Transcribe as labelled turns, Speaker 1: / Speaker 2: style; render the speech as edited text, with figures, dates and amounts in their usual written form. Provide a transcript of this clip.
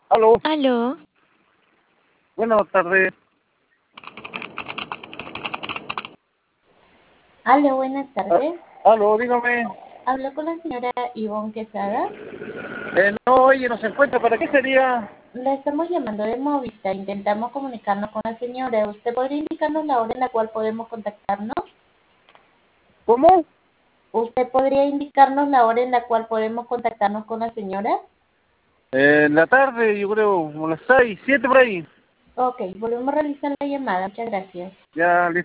Speaker 1: Aló,
Speaker 2: Aló,
Speaker 1: buenas tardes.
Speaker 3: Aló, buenas tardes.
Speaker 1: Aló, dígame.
Speaker 3: Hablo con la señora Ivonne Quesada.
Speaker 1: No, oye, no se encuentra. ¿Para qué sería?
Speaker 3: La estamos llamando de Movistar. Intentamos comunicarnos con la señora. ¿Usted podría indicarnos la hora en la cual podemos contactarnos?
Speaker 1: ¿Cómo?
Speaker 3: ¿Usted podría indicarnos la hora en la cual podemos contactarnos con la señora?
Speaker 1: En la tarde, yo creo, como las 6, 7 por ahí.
Speaker 3: Ok, volvemos a realizar la llamada. Muchas gracias.
Speaker 1: Ya, listo.